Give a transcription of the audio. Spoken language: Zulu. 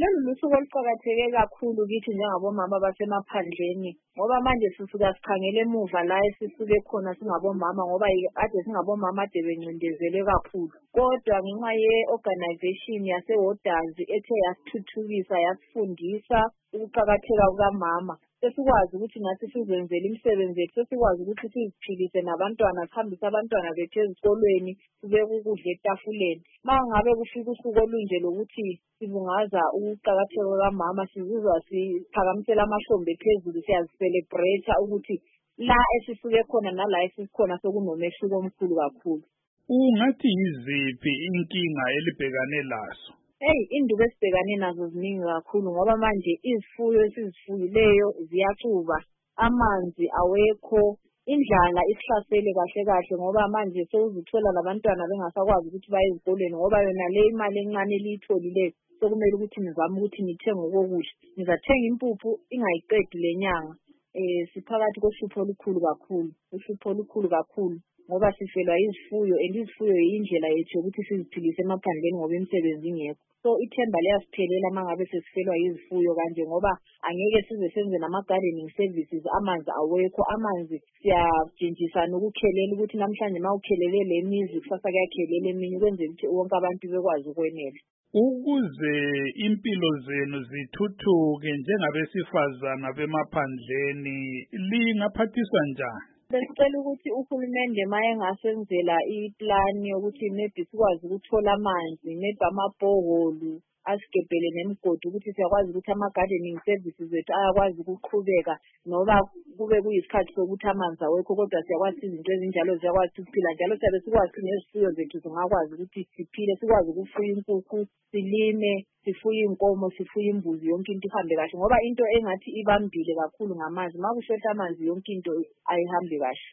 Lolu lusuku oluqakatheke kakhulu kithi njengabomama basemaphandleni ngoba manje sisuka sikhangele emuva la esisuke khona singabomama ngoba kade singabomama ade bencindezelwe kakhulu. Kodwa ngenxa ye-organization yase-Woders ethe yasithuthukisa yasifundisa ukuqakatheka kukamama, sesikwazi ukuthi nathi sizenzele imisebenzi yethu, sesikwazi ukuthi siziphilise nabantwana, sihambise abantwana bethu ezikolweni, sibeke ukudla etafuleni. Ma ngabe kufika usuku olunje lokuthi sibungaza ukuqakatheka kukamama, sizizwa siphakamisela amahlombe phezulu, siyazicelebrate ukuthi la esisuke khona nala esisikhona sekunomehluko omkhulu kakhulu. Ungathi yiziphi inkinga elibhekane lazo? Induku esibhekane nazo ziningi kakhulu ngoba manje izifuyo esizifuyileyo ziyacuba, amanzi awekho, indlala isihlasele kahle kahle ngoba manje sewuzithola labantwana bengasakwazi ukuthi baye ezikolweni ngoba yona le imali encane eliyitholileyo sokumele ukuthi nizame ukuthi nithenge okokudla. Nizathenga impuphu ingayiqedi le nyanga. Siphakathi kohlupho olukhulu kakhulu ngoba sifelwa izifuyo and izifuyo yindlela yethu yokuthi siziphilise emaphandleni ngoba imisebenzi ingekho. So ithemba liyasiphelela mangabe sesifelwa izifuyo kanje ngoba angeke size senze nama-gardening services, amanzi awekho. Amanzi siyajinjisana ukukhelela ukuthi namhlanje ma ukhelele le mizi kusasa kuyakhelela eminye ukwenzela ukuthi wonke abantu bekwazi ukwenela. Ukuze impilo zenu zithuthuke njengabesifazana bemaphandleni lingaphathiswa njani? Besicela ukuthi uhulumende ma engasenzela iplani yokuthi maybe sikwazi ukuthola amanzi, maybe amabhoholu asigebhele nemigodi ukuthi siyakwazi ukuthi ama-gardening services ethu ayakwazi ukuqhubeka noba kube kuyisikhathi sokuthi amanzi awekho, kodwa siyakwazi izinto ezinjalo ziyakwazi ukuphila njalo. Siyabe sikwazi nezifuyo zethu zingakwazi ukuthi siphile, sikwazi ukufuya inkukhu, silime, sifuye inkomo, sifuye imbuzi, yonke into ihambe kahle ngoba into engathi ibambile kakhulu ngamanzi. Ma kushotha amanzi yonke into ayihambi kahle.